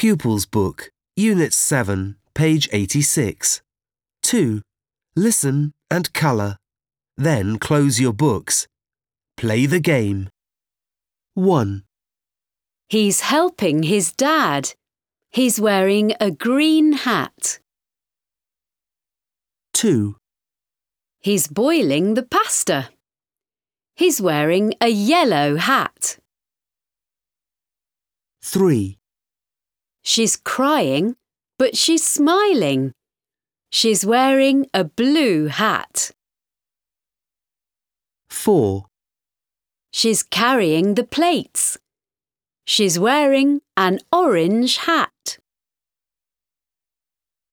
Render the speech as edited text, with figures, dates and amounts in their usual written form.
Pupils Book, Unit 7, page 86. 2. Listen and colour. Then close your books. Play the game. 1. He's helping his dad. He's wearing a green hat. 2. He's boiling the pasta. He's wearing a yellow hat. 3. She's crying, but she's smiling. She's wearing a blue hat. 4. She's carrying the plates. She's wearing an orange hat.